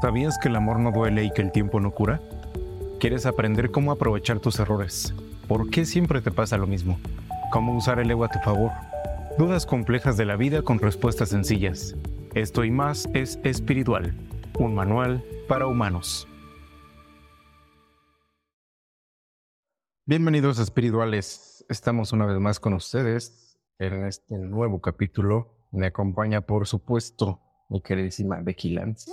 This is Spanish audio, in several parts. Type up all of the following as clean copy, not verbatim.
¿Sabías que el amor no duele y que el tiempo no cura? ¿Quieres aprender cómo aprovechar tus errores? ¿Por qué siempre te pasa lo mismo? ¿Cómo usar el ego a tu favor? Dudas complejas de la vida con respuestas sencillas. Esto y más es Espiritual, un manual para humanos. Bienvenidos a Espirituales. Estamos una vez más con ustedes en este nuevo capítulo. Me acompaña, por supuesto, mi queridísima Becky Lance.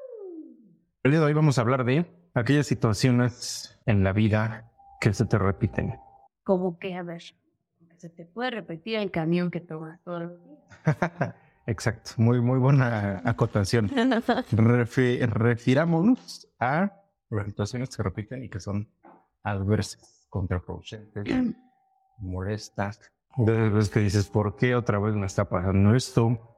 El día de hoy vamos a hablar de aquellas situaciones en la vida que se te repiten. Como que, a ver, se te puede repetir el camión que tomas todos los días. Exacto, muy buena acotación. Refirámonos a las situaciones que se repiten y que son adversas, contraproducentes, molestas. Entonces que dices, ¿por qué otra vez me está pasando esto?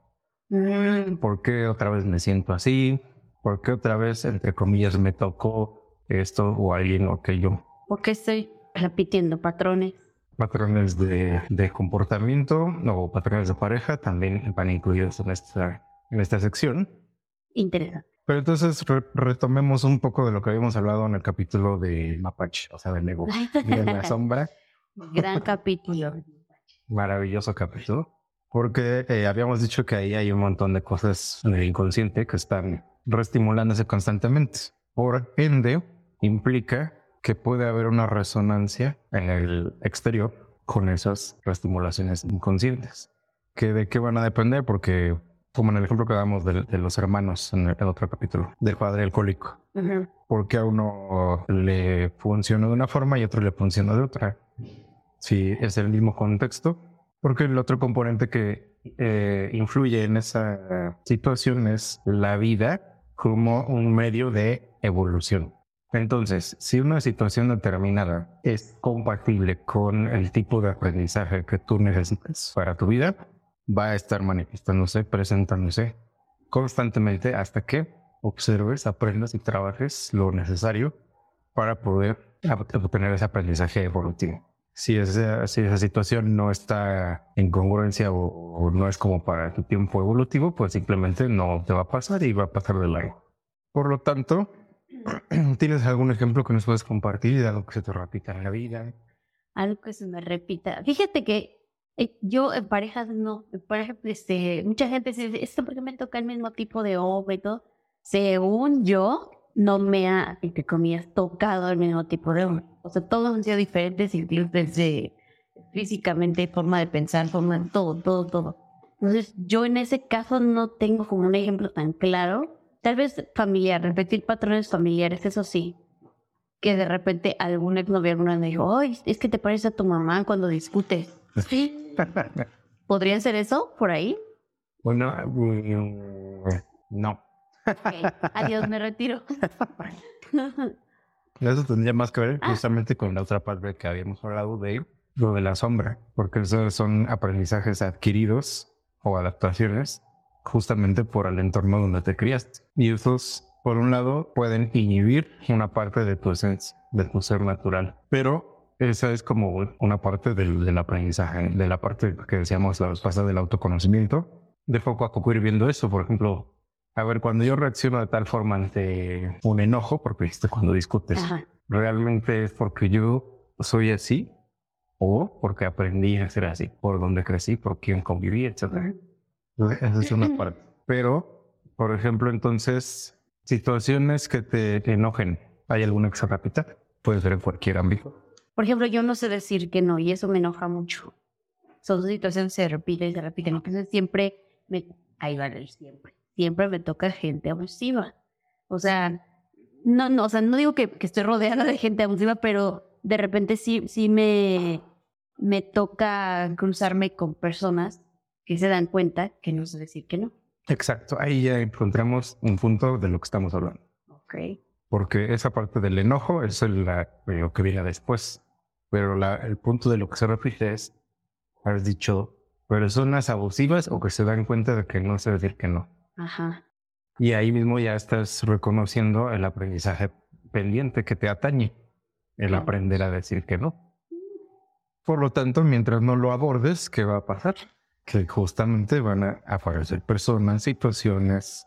¿Por qué otra vez me siento así? ¿Por qué otra vez, entre comillas, me tocó esto o alguien o aquello? ¿Por qué estoy repitiendo patrones? Patrones de comportamiento o patrones de pareja también van incluidos en esta sección. Interesante. Pero entonces retomemos un poco de lo que habíamos hablado en el capítulo de Mapache, o sea, del ego, de la sombra. Gran capítulo. Maravilloso capítulo. Porque habíamos dicho que ahí hay un montón de cosas en el inconsciente que están reestimulándose constantemente. Por ende, implica que puede haber una resonancia en el exterior con esas reestimulaciones inconscientes. ¿De qué van a depender? Porque, como en el ejemplo que damos de los hermanos en el otro capítulo, del padre alcohólico, porque a uno le funciona de una forma y a otro le funciona de otra. Si es el mismo contexto, porque el otro componente que influye en esa situación es la vida como un medio de evolución. Entonces, si una situación determinada es compatible con el tipo de aprendizaje que tú necesitas para tu vida, va a estar manifestándose, presentándose constantemente hasta que observes, aprendas y trabajes lo necesario para poder obtener ese aprendizaje evolutivo. Si esa situación no está en congruencia o no es como para tu tiempo evolutivo, pues simplemente no te va a pasar y va a pasar de largo. Por lo tanto, ¿tienes algún ejemplo que nos puedes compartir de algo que se te repita en la vida? Algo que se me repita. Fíjate que yo en parejas no. En pareja, mucha gente dice, ¿esto por qué me toca el mismo tipo de hombre y todo? Según yo, no me ha, entre comillas, tocado el mismo tipo de hombre. O sea, todos han sido diferentes, incluso desde físicamente, forma de pensar, forma de todo. Entonces, yo en ese caso no tengo como un ejemplo tan claro. Tal vez familiar, repetir patrones familiares, eso sí. Que de repente algún exnovio alguna me dijo, ¡ay, es que te parece a tu mamá cuando discutes! ¿Sí? ¿Podría ser eso por ahí? Bueno, no. Okay. Adiós, me retiro. Eso tendría más que ver justamente con la otra parte que habíamos hablado de lo de la sombra, porque esos son aprendizajes adquiridos o adaptaciones justamente por el entorno donde te criaste. Y esos, por un lado, pueden inhibir una parte de tu esencia, de tu ser natural. Pero esa es como una parte del aprendizaje, de la parte que decíamos la vez pasada del autoconocimiento. De poco a poco ir viendo eso, por ejemplo, a ver, cuando yo reacciono de tal forma ante un enojo, porque viste cuando discutes, ¿realmente es porque yo soy así? ¿O porque aprendí a ser así? ¿Por dónde crecí? ¿Por quién conviví? Etcétera. Esa es una parte. Pero, por ejemplo, entonces, situaciones que te enojen, ¿hay alguna que se repita? Puede ser en cualquier ámbito. Por ejemplo, yo no sé decir que no y eso me enoja mucho. Son situaciones que se repiten y se repiten. Entonces siempre me toca gente abusiva. O sea, no digo que estoy rodeada de gente abusiva, pero de repente sí me toca cruzarme con personas que se dan cuenta que no sé decir que no. Exacto, ahí ya encontramos un punto de lo que estamos hablando. Okay. Porque esa parte del enojo es lo que viene después. Pero el punto de lo que se repite es, has dicho, personas abusivas o que se dan cuenta de que no sé decir que no. Ajá. Y ahí mismo ya estás reconociendo el aprendizaje pendiente que te atañe, el aprender a decir que no. Por lo tanto, mientras no lo abordes, ¿qué va a pasar? que justamente van a aparecer personas, situaciones,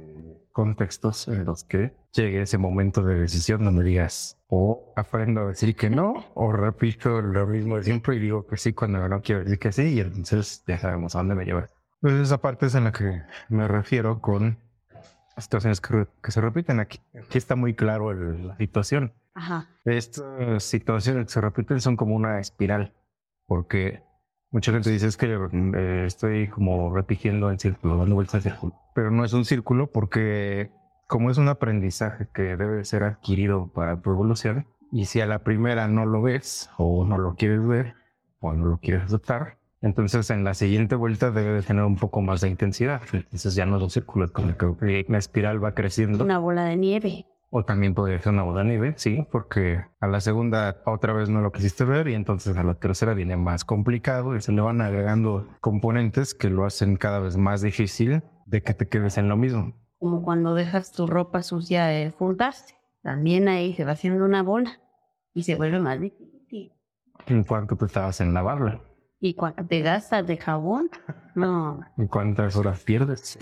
contextos en los que llegue ese momento de decisión donde digas o aprendo a decir que no o repito lo mismo de siempre y digo que sí cuando no quiero decir que sí y entonces ya sabemos a dónde me lleva. Pues esa parte es en la que me refiero con situaciones que se repiten aquí. Aquí está muy claro la situación. Ajá. Estas situaciones que se repiten son como una espiral, porque mucha gente dice es que estoy como repitiendo en círculo, dando vueltas en círculo. Pero no es un círculo porque como es un aprendizaje que debe ser adquirido para tu evolución, y si a la primera no lo ves o no lo quieres ver o no lo quieres aceptar, entonces en la siguiente vuelta debe de tener un poco más de intensidad. Entonces ya no es un círculo, es como que la espiral va creciendo. Una bola de nieve. O también podría ser una bola de nieve, sí, porque a la segunda otra vez no lo quisiste ver y entonces a la tercera viene más complicado y se le van agregando componentes que lo hacen cada vez más difícil de que te quedes en lo mismo. Como cuando dejas tu ropa sucia de juntarse. También ahí se va haciendo una bola y se vuelve más difícil. ¿En cuánto te estabas en lavarla? ¿Y cuánto te gastas de jabón? No. ¿En cuántas horas pierdes?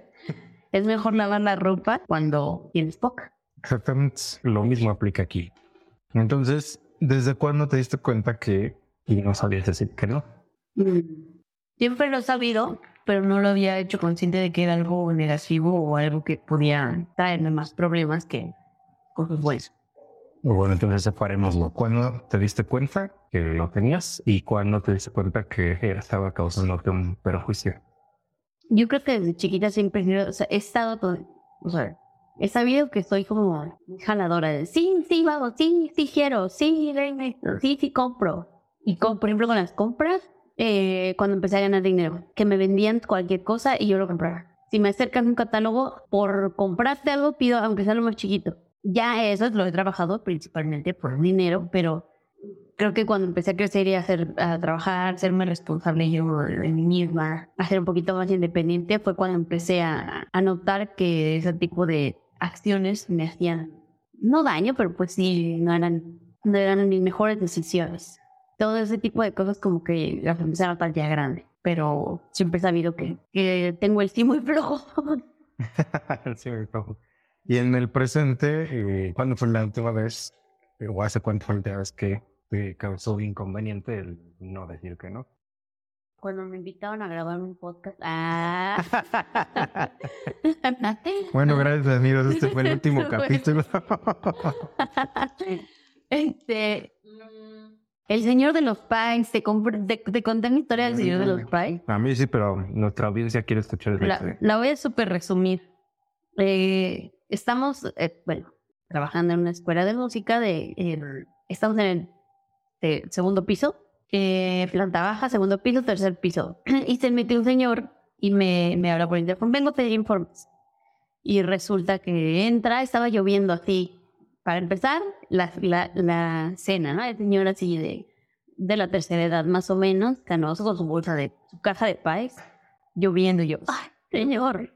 Es mejor lavar la ropa cuando tienes poca. Exactamente, lo mismo aplica aquí. Entonces, ¿desde cuándo te diste cuenta que no sabías decir que no? Siempre lo he sabido, pero no lo había hecho consciente de que era algo negativo o algo que podía traerme más problemas que cosas buenas. Bueno, entonces separémoslo. ¿Cuándo te diste cuenta que lo tenías y cuándo te diste cuenta que estaba causándote un perjuicio? Yo creo que desde chiquita siempre he estado con, he sabido que soy como jaladora de sí, vamos, sí, quiero, sí, sí, compro. Y por ejemplo, con las compras, cuando empecé a ganar dinero, que me vendían cualquier cosa y yo lo compraba. Si me acercan un catálogo, por comprarte algo, pido, aunque sea lo más chiquito. Ya eso lo he trabajado principalmente por dinero, pero creo que cuando empecé a crecer y a trabajar, serme responsable yo de mí misma, a ser un poquito más independiente, fue cuando empecé a notar que ese tipo de acciones me hacían, no daño, pero pues sí, no eran mis mejores decisiones. Todo ese tipo de cosas como que las empecé a notar ya grande, pero siempre he sabido que tengo el sí muy flojo. Sí, muy flojo. Y en el presente, ¿cuándo fue la última vez, o hace cuánto fue la última vez que te causó inconveniente el no decir que no? Cuando me invitaron a grabar un podcast. Bueno, gracias amigos, este fue el último capítulo. El señor de los pies, te conté mi historia del señor de los pies. A mí sí, pero nuestra audiencia quiere escuchar esa historia. La voy a súper resumir. Estamos, trabajando en una escuela de música estamos en el segundo piso, planta baja, segundo piso, tercer piso. Y se metió un señor y me habla por internet, vengo a pedir informes. Y resulta que estaba lloviendo así. Para empezar, la cena, ¿no? El señor así de la tercera edad más o menos, canoso con su caja de pies, lloviendo y yo, ¡ay, señor!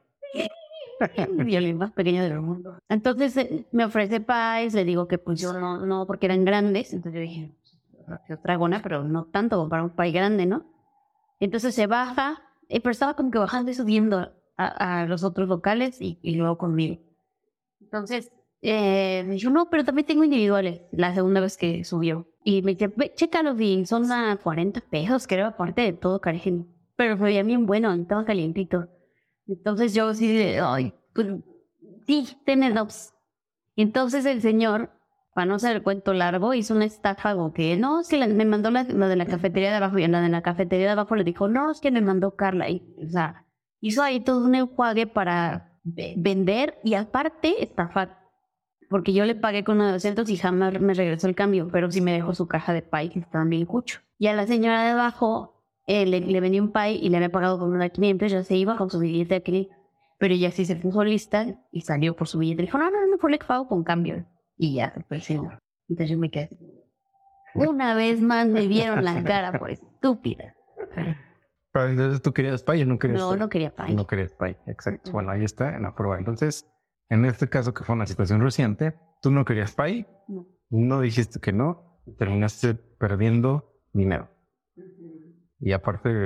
Y el más pequeño del mundo. Entonces me ofrece pies, le digo que pues yo no, porque eran grandes. Entonces yo dije, yo traigo una, pero no tanto como para un pie grande, ¿no? Entonces se baja, pero estaba como que bajando y subiendo a los otros locales y luego conmigo. Entonces me dijo, no, pero también tengo individuales, la segunda vez que subió. Y me dice, chécalos, y son a 40 pesos, creo, aparte de todo, cariño. Pero se veía bien bueno, estaba calientito. Entonces yo sí ay, pues, sí, tiene dos. Entonces el señor, para no hacer el cuento largo, hizo una estafa como que, no, es que me mandó la de la cafetería de abajo, y la de la cafetería de abajo le dijo, no, es que me mandó Carla. Y, o sea, hizo ahí todo un enjuague para vender y aparte estafar. Porque yo le pagué con 900 y jamás me regresó el cambio, pero sí me dejó su caja de pie, que estaba bien cucho. Y a la señora de abajo le venía un pie y le había pagado con una de 500, ya se iba con su billete de 500. Pero ella sí se puso lista y salió por su billete. Dijo, no, mejor le pago con cambio. Y ya, pues sí. Entonces yo me quedé. Una vez más me vieron la cara por estúpida. Pero entonces tú querías pie o no querías No, no quería pie. No querías pie, exacto. Bueno, ahí está en la prueba. Entonces, en este caso que fue una situación reciente, tú no querías pie, no dijiste que no, terminaste perdiendo dinero. Y aparte...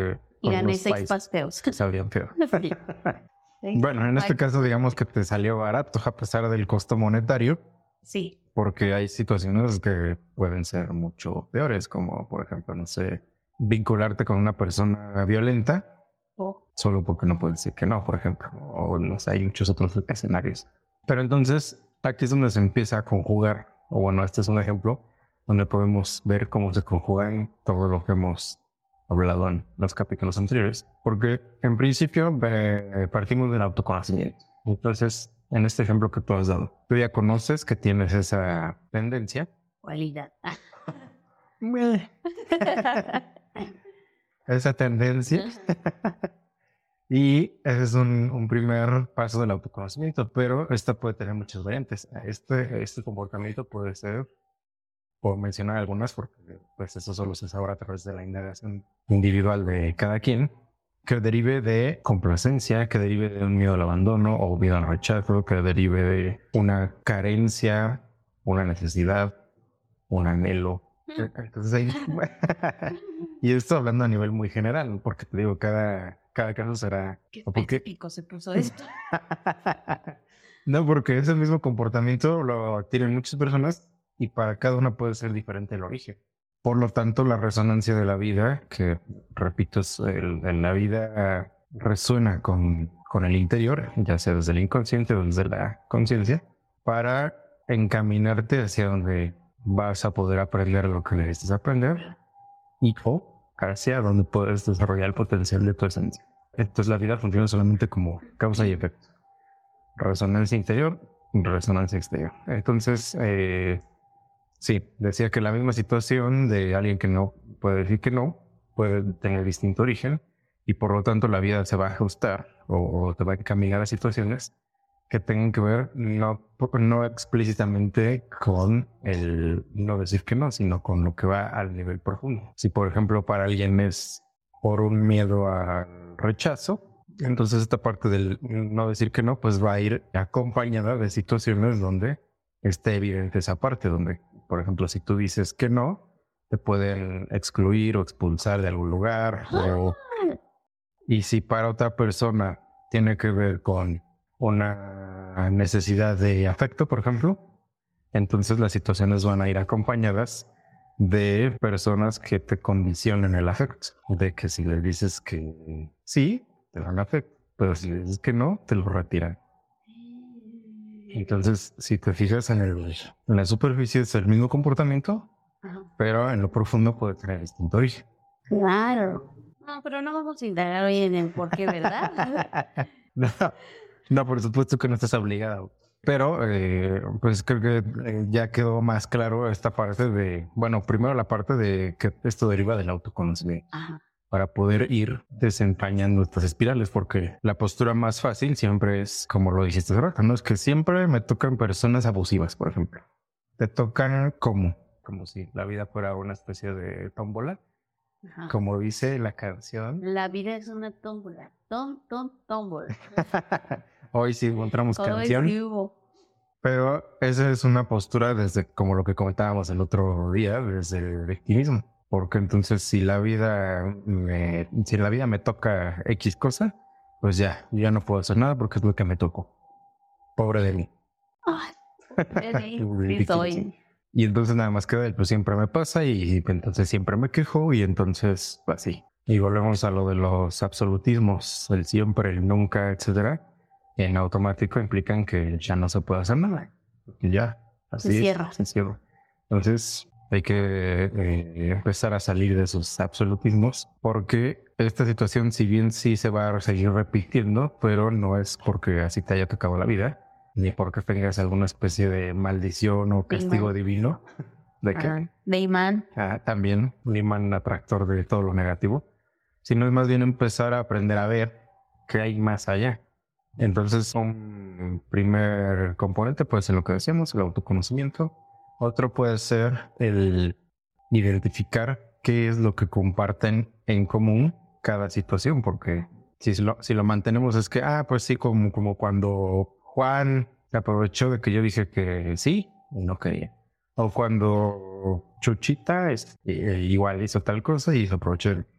Y gané los 6 pasteos. Sabrían feo. Sí. Bueno, en este Ay, caso, digamos que te salió barato a pesar del costo monetario, sí. porque hay situaciones que pueden ser mucho peores, como por ejemplo, no sé, vincularte con una persona violenta Oh, solo porque no puedes decir que no, por ejemplo, o no sé, hay muchos otros escenarios. Pero entonces, aquí es donde se empieza a conjugar, o bueno, este es un ejemplo donde podemos ver cómo se conjugan todo lo que hemos hablado en los capítulos anteriores, porque en principio partimos del autoconocimiento. Entonces, en este ejemplo que tú has dado, tú ya conoces que tienes esa tendencia. cualidad. Esa tendencia. Y ese es un primer paso del autoconocimiento, pero esta puede tener muchas variantes. Este comportamiento puede ser, por mencionar algunas, porque pues eso solo se sabrá a través de la indagación individual de cada quien, que derive de complacencia, que derive de un miedo al abandono o miedo al rechazo, que derive de una carencia, una necesidad, un anhelo. Entonces ahí... Y esto hablando a nivel muy general, porque te digo, cada caso será... Qué Porque... específico se puso esto. No, porque ese mismo comportamiento lo tienen muchas personas y para cada una puede ser diferente el origen. Por lo tanto, la resonancia de la vida, que repito, en la vida resuena con el interior, ya sea desde el inconsciente o desde la conciencia, para encaminarte hacia donde vas a poder aprender lo que necesitas aprender y o hacia donde puedes desarrollar el potencial de tu esencia. Entonces la vida funciona solamente como causa y efecto. Resonancia interior, resonancia exterior. Entonces, sí, decía que la misma situación de alguien que no puede decir que no, puede tener distinto origen y por lo tanto la vida se va a ajustar o te va a encaminar a situaciones que tengan que ver no explícitamente con el no decir que no, sino con lo que va al nivel profundo. Si por ejemplo para alguien es por un miedo al rechazo, entonces esta parte del no decir que no, pues va a ir acompañada de situaciones donde esté evidente esa parte, donde por ejemplo si tú dices que no, te pueden excluir o expulsar de algún lugar. Y si para otra persona tiene que ver con una necesidad de afecto, por ejemplo, entonces las situaciones van a ir acompañadas de personas que te condicionen el afecto. De que si le dices que sí, te dan afecto, pero si le dices que no, te lo retiran. Entonces, si te fijas en la superficie es el mismo comportamiento, pero en lo profundo puede tener distinto origen. Claro. No, pero no vamos a indagar hoy en el por qué, ¿verdad? No, no, por supuesto que no estás obligado. Pero pues creo que ya quedó más claro esta parte de, bueno, primero la parte de que esto deriva del autoconocimiento. Ajá. Para poder ir desentrañando estas espirales, porque la postura más fácil siempre es, como lo dijiste hace rato, ¿no? Es que siempre me tocan personas abusivas, por ejemplo. Te tocan como si la vida fuera una especie de tómbola. Ajá. Como dice la canción. La vida es una tómbola. Tómbola. Hoy sí encontramos Todo canción. es que hubo. Pero esa es una postura desde, como lo que comentábamos el otro día, desde el victimismo. Porque entonces si la vida me toca X cosa, pues ya no puedo hacer nada porque es lo que me tocó. Pobre de mí. Ay, sí soy. Y entonces nada más queda el pues siempre me pasa y entonces siempre me quejo y entonces así. Y volvemos a lo de los absolutismos, el siempre, el nunca, etcétera. En automático implican que ya no se puede hacer nada. Y ya, así Se cierra. se cierra. Entonces hay que empezar a salir de esos absolutismos porque esta situación, si bien sí se va a seguir repitiendo, pero no es porque así te haya tocado la vida, ni porque tengas alguna especie de maldición o castigo divino. ¿De qué? De imán. También un imán atractor de todo lo negativo, sino es más bien empezar a aprender a ver qué hay más allá. Entonces, un primer componente puede ser lo que decíamos, el autoconocimiento. Otro puede ser el identificar qué es lo que comparten en común cada situación, porque si lo mantenemos es que, pues sí, como cuando Juan se aprovechó de que yo dije que sí y no quería. O cuando Chuchita igual hizo tal cosa y se aprovechó.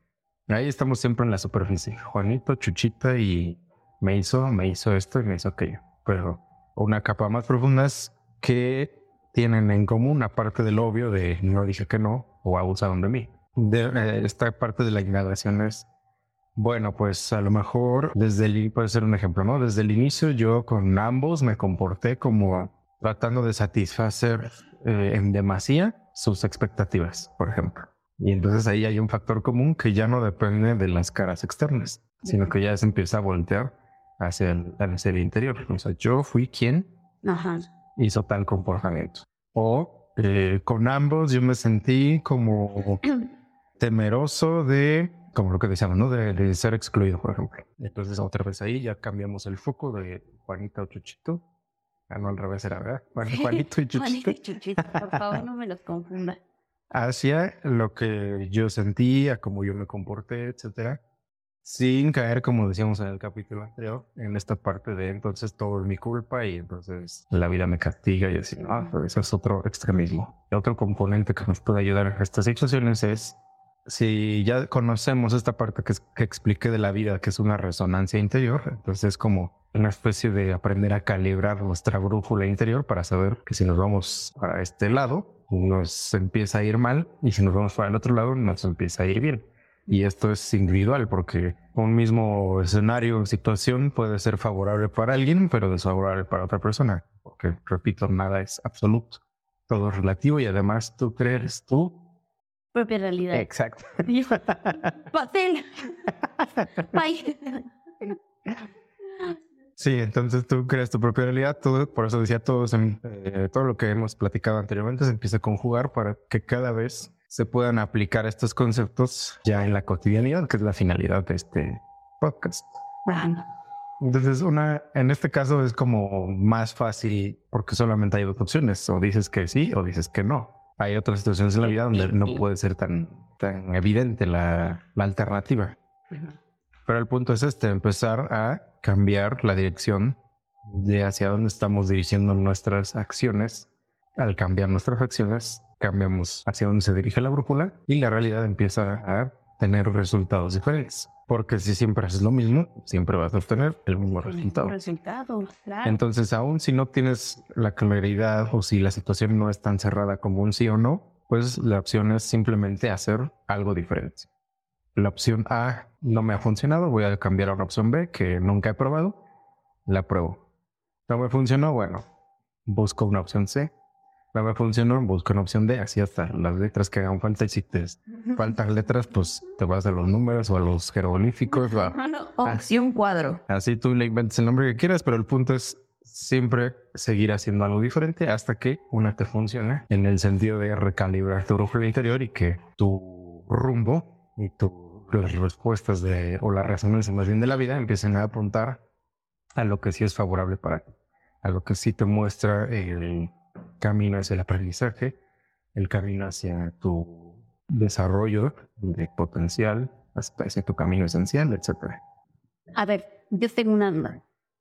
Ahí estamos siempre en la superficie. Juanito, Chuchita y me hizo esto y me hizo aquello. Pero una capa más profunda es que tienen en común, aparte del obvio de no dije que no o abusaron de mí. Esta parte de la indagación es, bueno, pues a lo mejor puede ser un ejemplo, ¿no? Desde el inicio yo con ambos me comporté como tratando de satisfacer en demasía sus expectativas, por ejemplo. Y entonces ahí hay un factor común que ya no depende de las caras externas, sino que ya se empieza a voltear hacia el interior. O sea, yo fui quien hizo tal comportamiento. O con ambos yo me sentí como temeroso de, como lo que decíamos, ¿no? De ser excluido, por ejemplo. Entonces otra vez ahí ya cambiamos el foco de Juanita o Chuchito. Ah, no, al revés era, ¿verdad? Juanito y Chuchito. Juanito y Chuchito, por favor, no me los confunda. Hacia lo que yo sentía, cómo yo me comporté, etcétera, sin caer, como decíamos en el capítulo anterior, en esta parte de entonces todo es mi culpa y entonces la vida me castiga y así, no, pero eso es otro extremismo. Y otro componente que nos puede ayudar en estas situaciones es, si ya conocemos esta parte que expliqué de la vida, que es una resonancia interior, entonces es como una especie de aprender a calibrar nuestra brújula interior para saber que si nos vamos para este lado, nos empieza a ir mal y si nos vamos para el otro lado, nos empieza a ir bien. Y esto es individual porque un mismo escenario o situación puede ser favorable para alguien, pero desfavorable para otra persona. Porque, repito, nada es absoluto. Todo es relativo y además tú crees tú propia realidad. Exacto. Pastel. Bye. Sí, entonces tú creas tu propia realidad. Todo, por eso decía, todo lo que hemos platicado anteriormente se empieza a conjugar para que cada vez se puedan aplicar estos conceptos ya en la cotidianidad, que es la finalidad de este podcast. Entonces, en este caso es como más fácil porque solamente hay dos opciones, o dices que sí o dices que no. Hay otras situaciones en la vida donde no puede ser tan evidente la alternativa. Pero el punto es empezar a cambiar la dirección de hacia dónde estamos dirigiendo nuestras acciones. Al cambiar nuestras acciones, cambiamos hacia dónde se dirige la brújula y la realidad empieza a tener resultados diferentes. Porque si siempre haces lo mismo, siempre vas a obtener el mismo resultado. Claro. Entonces, aún si no tienes la claridad o si la situación no es tan cerrada como un sí o no, pues la opción es simplemente hacer algo diferente. La opción A no me ha funcionado, voy a cambiar a una opción B que nunca he probado, la pruebo. No me funcionó, bueno, busco una opción C. No me funcionó, busco una opción D, así hasta las letras que hagan falta. Y si te faltan letras, pues te vas a los números o a los jeroglíficos. Opción cuadro. Así tú le inventas el nombre que quieras, pero el punto es siempre seguir haciendo algo diferente hasta que una te funcione, en el sentido de recalibrar tu brújula interior y que tu rumbo y las respuestas o las resonancias más bien de la vida empiecen a apuntar a lo que sí es favorable para ti, a lo que sí te muestra el camino hacia el aprendizaje, el camino hacia tu desarrollo de potencial, hacia tu camino esencial, etc. A ver, yo tengo una duda.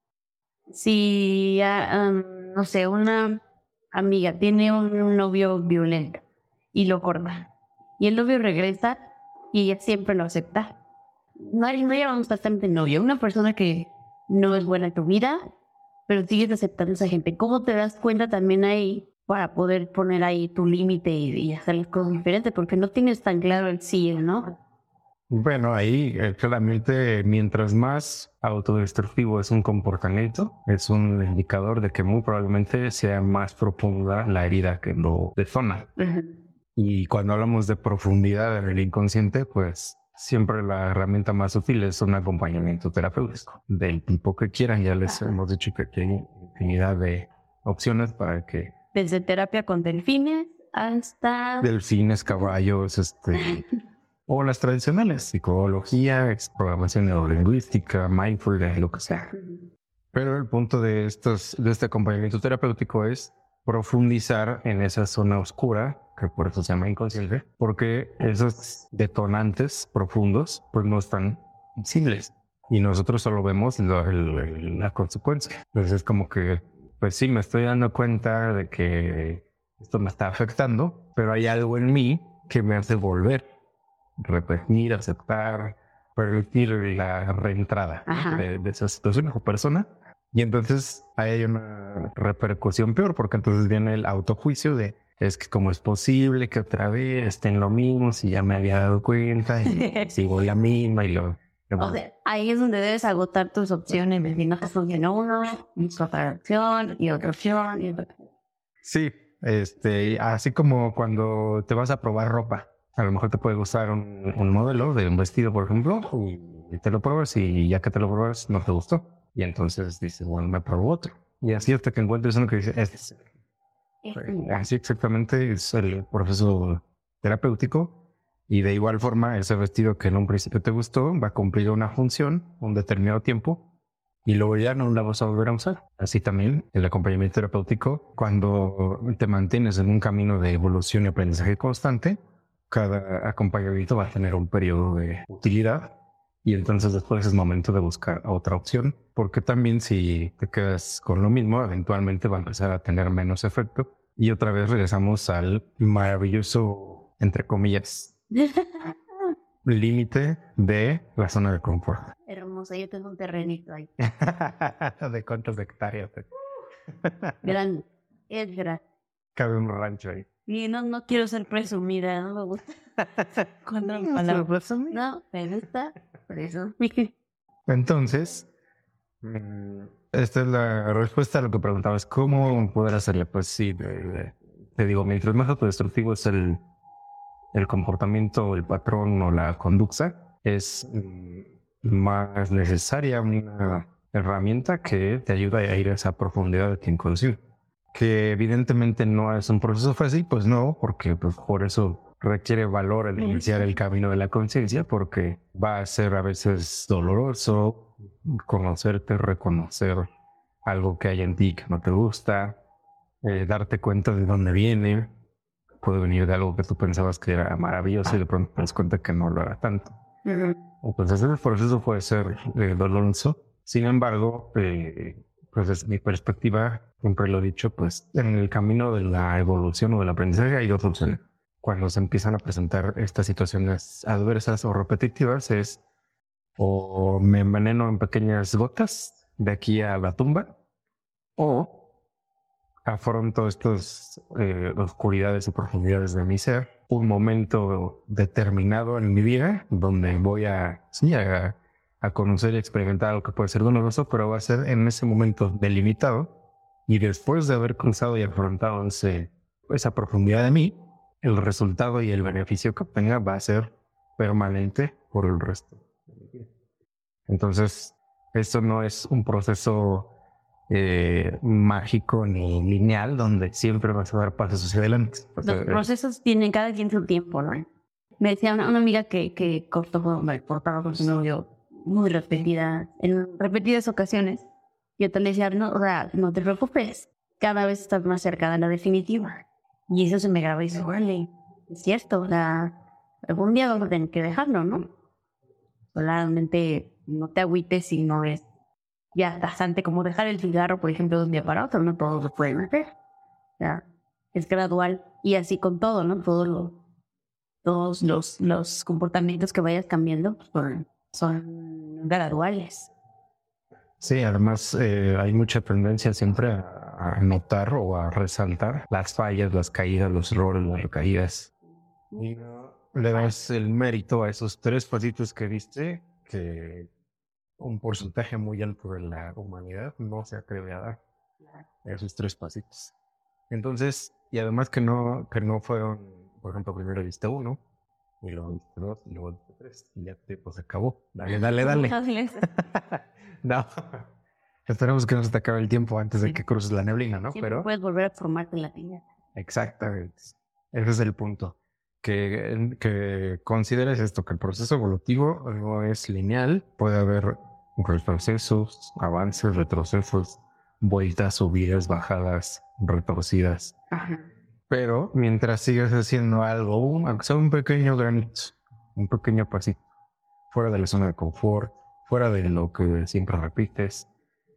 Si, no sé, una amiga tiene un novio violento y lo corta, y el novio regresa y ella siempre lo acepta. No llamamos bastante novio, una persona que no es buena en tu vida, pero sigues aceptando a esa gente. ¿Cómo te das cuenta también ahí para poder poner ahí tu límite y hacer las cosas diferentes? Porque no tienes tan claro el sí y el no. Bueno, ahí claramente mientras más autodestructivo es un comportamiento, es un indicador de que muy probablemente sea más profunda la herida que lo detona. Y cuando hablamos de profundidad en el inconsciente, pues siempre la herramienta más útil es un acompañamiento terapéutico del tipo que quieran. Ya les hemos dicho que hay infinidad de opciones para que... Desde terapia con delfines hasta... Delfines, caballos, o las tradicionales, psicología, programación neurolingüística, mindfulness, lo que sea. Pero el punto de este acompañamiento terapéutico es profundizar en esa zona oscura, que por eso se llama inconsciente, porque esos detonantes profundos pues no están visibles y nosotros solo vemos la consecuencia. Entonces es como que, pues sí, me estoy dando cuenta de que esto me está afectando, pero hay algo en mí que me hace volver repetir, aceptar, permitir la reentrada de esa situación o persona. Y entonces ahí hay una repercusión peor, porque entonces viene el autojuicio de es que cómo es posible que otra vez esté en lo mismo si ya me había dado cuenta y sigo la misma y lo... O sea, ahí es donde debes agotar tus opciones, si no te funciona uno, otra opción y otra opción y otra. Sí, así como cuando te vas a probar ropa. A lo mejor te puede gustar un modelo de un vestido, por ejemplo, y te lo pruebas y ya que te lo pruebas no te gustó. Y entonces dices, bueno, me pruebo otro. Y así hasta que encuentres uno que dice, así exactamente es el proceso terapéutico. Y de igual forma, ese vestido que en un principio te gustó va a cumplir una función un determinado tiempo y luego ya no la vas a volver a usar. Así también el acompañamiento terapéutico, cuando te mantienes en un camino de evolución y aprendizaje constante, cada acompañamiento va a tener un periodo de utilidad y entonces después es momento de buscar otra opción, porque también si te quedas con lo mismo, eventualmente va a empezar a tener menos efecto y otra vez regresamos al maravilloso, entre comillas, límite de la zona de confort. Hermosa, yo tengo un terrenito ahí. ¿De cuántas hectáreas? Grande, es grande. Cabe un rancho ahí. Y no quiero ser presumida, no me gusta. Cuando No, me gusta, por eso. Entonces, esta es la respuesta a lo que preguntabas. ¿Cómo poder hacerle? Pues sí, te digo, mientras más autodestructivo es el comportamiento, el patrón o la conducta, es más necesaria una herramienta que te ayuda a ir a esa profundidad de tu inconsciente. Que evidentemente no es un proceso fácil, pues no, porque pues, por eso requiere valor el iniciar el camino de la conciencia, porque va a ser a veces doloroso conocerte, reconocer algo que hay en ti que no te gusta, darte cuenta de dónde viene. Puede venir de algo que tú pensabas que era maravilloso y de pronto te das cuenta que no lo era tanto. Entonces el proceso puede ser doloroso. Sin embargo, pues desde mi perspectiva, siempre lo he dicho, pues en el camino de la evolución o del aprendizaje hay dos opciones. Cuando se empiezan a presentar estas situaciones adversas o repetitivas es o me enveneno en pequeñas gotas de aquí a la tumba o afronto estas oscuridades y profundidades de mi ser, un momento determinado en mi vida donde voy a conocer y experimentar algo que puede ser doloroso, pero va a ser en ese momento delimitado y después de haber cruzado y afrontado esa profundidad de mí, el resultado y el beneficio que obtenga va a ser permanente por el resto de mi vida. Entonces, esto no es un proceso mágico ni lineal donde siempre vas a dar pasos hacia adelante. Los procesos tienen cada quien su tiempo, ¿no? Me decía una amiga que cortaba con su novio muy repetida, en repetidas ocasiones. Yo te le decía, no te preocupes, cada vez estás más cerca de la definitiva. Y eso se me grabó y dice, vale, es cierto, algún día vamos a tener que dejarlo, ¿no? Solamente no te agüites si no es ya bastante como dejar el cigarro, por ejemplo, de un día para otro, no todos lo pueden hacer. O sea, es gradual y así con todo, ¿no? Todos los comportamientos que vayas cambiando son graduales. Sí, además hay mucha tendencia siempre a notar o a resaltar las fallas, las caídas, los errores, las recaídas. Y no le das el mérito a esos 3 pasitos que diste que un porcentaje muy alto de la humanidad no se atreve a dar esos 3 pasitos. Entonces, y además que no fueron, por ejemplo, primero diste 1, y luego diste 2, y luego diste 3, y ya se acabó. Dale. No, esperemos que no se te acabe el tiempo antes de que cruces la neblina, ¿no? Siempre puedes volver a formarte en la piña. Exactamente. Ese es el punto. Que consideres esto, que el proceso evolutivo no es lineal. Puede haber retrocesos, avances, retrocesos, vueltas, subidas, bajadas, retorcidas. Ajá. Pero mientras sigas haciendo algo, aunque sea un pequeño granito, un pequeño pasito, fuera de la zona de confort, fuera de lo que siempre repites,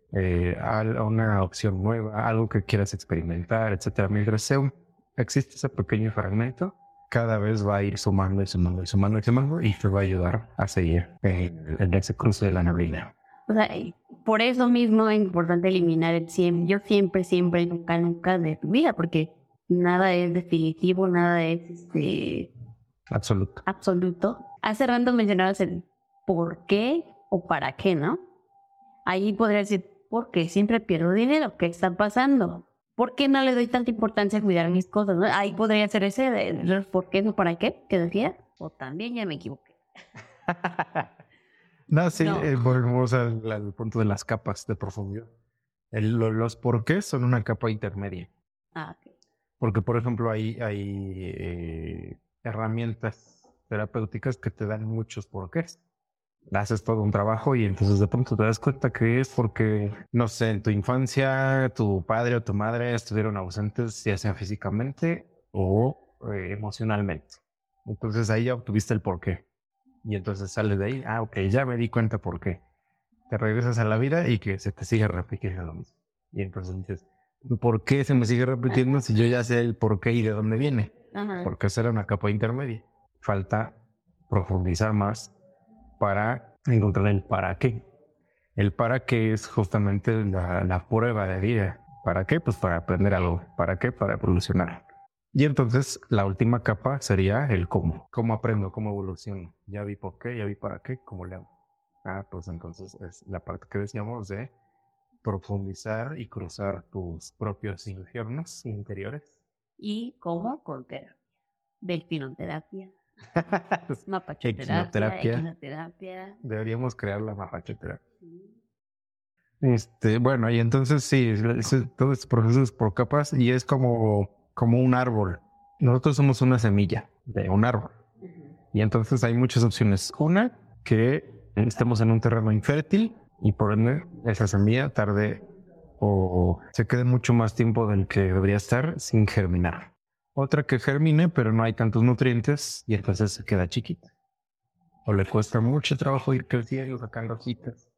una opción nueva, algo que quieras experimentar, etcétera. Mientras existe ese pequeño fragmento, cada vez va a ir sumando y sumando y sumando y sumando y te va a ayudar a seguir en ese cruce de la neblina. O sea, por eso mismo es importante eliminar el siempre. Yo siempre, siempre, nunca, nunca de tu vida, porque nada es definitivo, nada es Absoluto. absoluto. Hace rato mencionabas el por qué o para qué, ¿no? Ahí podría decir, ¿por qué siempre pierdo dinero? ¿Qué está pasando? ¿Por qué no le doy tanta importancia a cuidar mis cosas? ¿No? Ahí podría ser ese de por qué o para qué que decía. O también ya me equivoqué. No, sí, No. volvemos al punto de las capas de profundidad. Los por qué son una capa intermedia. Ah, ok. Porque, por ejemplo, hay herramientas terapéuticas que te dan muchos porqués. Haces todo un trabajo y entonces de pronto te das cuenta que es porque, no sé, en tu infancia tu padre o tu madre estuvieron ausentes, ya sea físicamente o emocionalmente. Entonces ahí ya obtuviste el porqué. Y entonces sales de ahí, ok, ya me di cuenta por qué. Te regresas a la vida y que se te sigue repitiendo lo mismo. Y entonces dices, ¿por qué se me sigue repitiendo si yo ya sé el por qué y de dónde viene? Ajá. Porque esa era una capa intermedia. Falta profundizar más para encontrar el para qué. El para qué es justamente la prueba de vida. ¿Para qué? Pues para aprender algo. ¿Para qué? Para evolucionar. Y entonces la última capa sería el cómo. ¿Cómo aprendo? ¿Cómo evoluciono? Ya vi por qué, ya vi para qué, ¿cómo le hago? Pues entonces es la parte que decíamos de profundizar y cruzar tus propios infiernos interiores. ¿Y cómo? Con terapia. Delfinoterapia, Equinoterapia. equinoterapia. Deberíamos crear la mapachoterapia. Bueno, y entonces sí, todo este proceso es por capas y es como un árbol. Nosotros somos una semilla de un árbol. Y entonces hay muchas opciones. Una, que estemos en un terreno infértil y por ende esa semilla tarde o se quede mucho más tiempo del que debería estar sin germinar. Otra que germine, pero no hay tantos nutrientes y entonces se queda chiquita. O le cuesta mucho trabajo ir creciendo, sacando hojitas.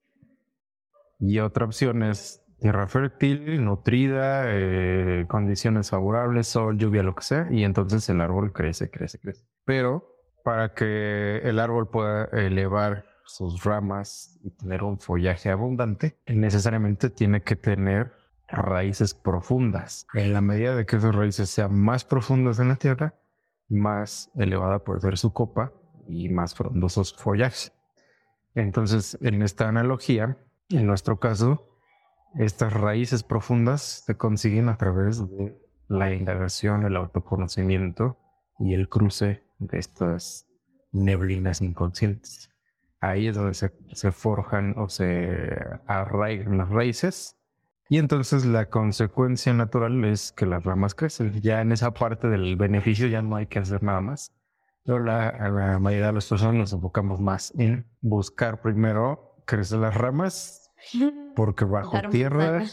Y otra opción es tierra fértil, nutrida, condiciones favorables, sol, lluvia, lo que sea. Y entonces el árbol crece, crece, crece. Pero para que el árbol pueda elevar sus ramas y tener un follaje abundante, necesariamente tiene que tener raíces profundas. En la medida de que esas raíces sean más profundas en la tierra, más elevada puede ser su copa y más frondosos follajes. Entonces, en esta analogía, en nuestro caso, estas raíces profundas se consiguen a través de la indagación, el autoconocimiento y el cruce de estas neblinas inconscientes. Ahí es donde se forjan o se arraigan las raíces. Y entonces la consecuencia natural es que las ramas crecen. Ya en esa parte del beneficio ya no hay que hacer nada más. Pero la mayoría de las personas nos enfocamos más en buscar primero crecer las ramas, porque bajo tierra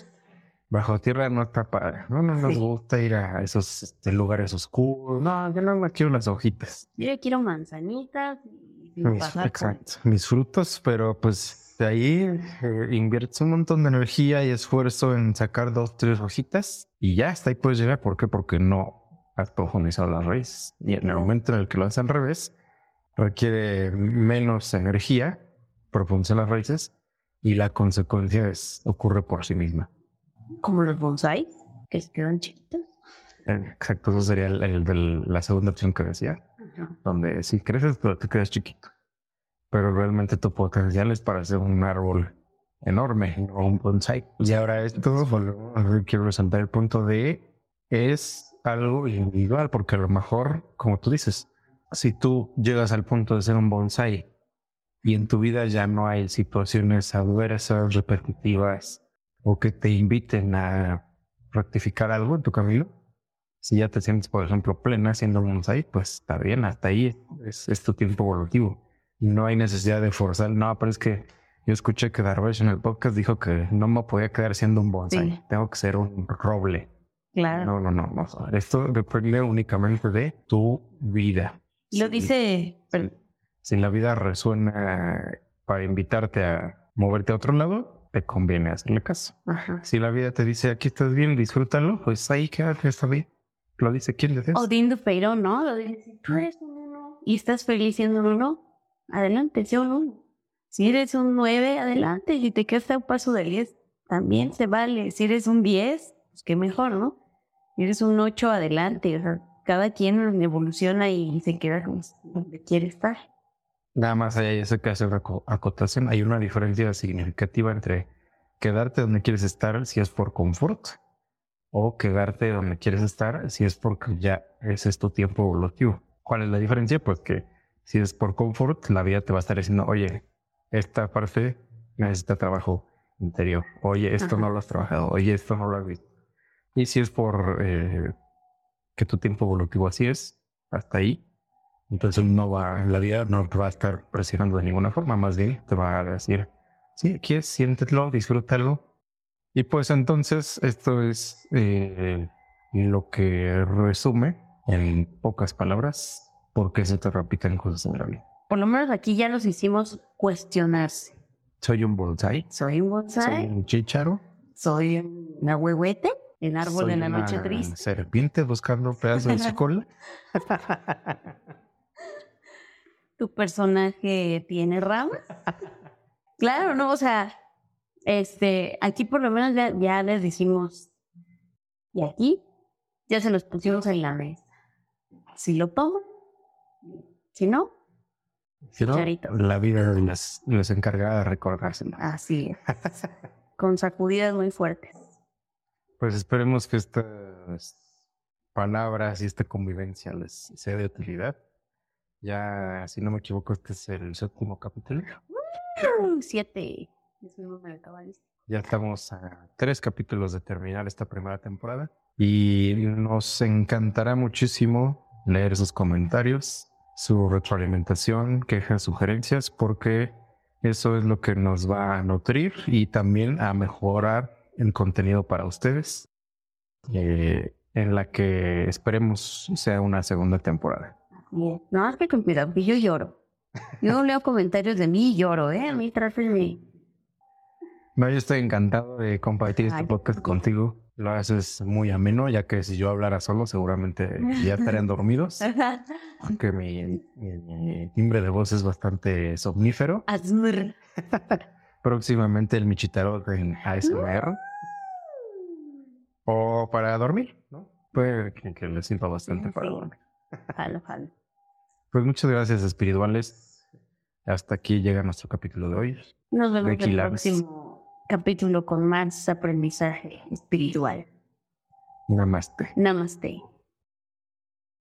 no está padre. No nos gusta ir a esos lugares oscuros. No, yo no me quiero las hojitas. Yo quiero manzanitas y exacto, mis frutos, pero pues de ahí inviertes un montón de energía y esfuerzo en sacar 2, 3 hojitas y ya hasta ahí puedes llegar. ¿Por qué? Porque no has profundizado las raíces. Y en el momento en el que lo haces al revés, requiere menos energía profundizar las raíces y la consecuencia ocurre por sí misma. Como los bonsai, que se quedan chiquitos. Exacto, eso sería la segunda opción que decía, donde sí creces pero te quedas chiquito. Pero realmente tu potencial es para ser un árbol enorme o un bonsai. Y ahora esto, quiero resaltar el punto de es algo individual, porque a lo mejor, como tú dices, si tú llegas al punto de ser un bonsai y en tu vida ya no hay situaciones adversas, repetitivas o que te inviten a rectificar algo en tu camino, si ya te sientes, por ejemplo, plena siendo un bonsai, pues está bien, hasta ahí es tu tiempo evolutivo. No hay necesidad de forzar. No, pero es que yo escuché que Darvish en el podcast dijo que no me podía quedar siendo un bonsai. Sí. Tengo que ser un roble. Claro. No. Esto depende únicamente de tu vida. Lo dice... Si la vida resuena para invitarte a moverte a otro lado, te conviene hacerle caso. Ajá. Si la vida te dice, aquí estás bien, disfrútalo, pues ahí quédate, está bien. ¿Lo dice quién decías? Odín Dupeirón, ¿no? Lo dice, si tú eres un 1 y estás feliz siendo un 1, adelante, sé un 1. Si eres un 9, adelante. Si te quedas a un paso del 10, también se vale. Si eres un 10, pues qué mejor, ¿no? Si eres un 8, adelante. O sea, cada quien evoluciona y se queda donde quiere estar. Nada más allá de eso que hacer una acotación, hay una diferencia significativa entre quedarte donde quieres estar si es por confort o quedarte donde quieres estar si es porque ya ese es tu tiempo evolutivo. ¿Cuál es la diferencia? Pues que si es por confort, la vida te va a estar diciendo, oye, esta parte necesita trabajo interior. Oye, esto no lo has trabajado. Oye, esto no lo has visto. Y si es por que tu tiempo evolutivo así es, hasta ahí, entonces la vida no te va a estar presionando de ninguna forma, más bien te va a decir, sí, aquí es, siéntelo, disfrútalo. Y pues entonces esto es lo que resume en pocas palabras por qué se te repiten cosas en la vida. Por lo menos aquí ya los hicimos cuestionarse. Soy un bonsai. ¿Soy un bonsai? Soy un chícharo. ¿Soy un ahuehuete? ¿El árbol Soy de la una noche triste? serpiente buscando pedazos de su cola. ¿Tu personaje tiene ramas? Claro, ¿no? O sea, aquí por lo menos ya les dijimos, y aquí ya se los pusimos en la mesa. Si lo toman, si no, Si no, Charito. la vida les encarga de recordárselo. Así es. Con sacudidas muy fuertes. Pues esperemos que estas palabras y esta convivencia les sea de utilidad. Ya, si no me equivoco, este es el 7º capítulo. 7. Es un número cabalístico. Ya estamos a 3 capítulos de terminar esta primera temporada. Y nos encantará muchísimo leer sus comentarios, su retroalimentación, quejas, sugerencias, porque eso es lo que nos va a nutrir y también a mejorar el contenido para ustedes, en la que esperemos sea una segunda temporada. No, más que con cuidado, porque yo lloro. Yo leo comentarios de mí y lloro, ¿eh? A mí trátenme. No, yo estoy encantado de compartir este podcast contigo. Lo haces muy ameno, ya que si yo hablara solo, seguramente ya estarían dormidos. Aunque mi timbre de voz es bastante somnífero. Azmur. Próximamente el Michitarot en ASMR. O para dormir, ¿no? Puede que les sirva bastante para dormir. Jalo. Pues muchas gracias, espirituales. Hasta aquí llega nuestro capítulo de hoy. Nos vemos Becky en el Labs. próximo capítulo con más aprendizaje espiritual. Namaste. Namaste.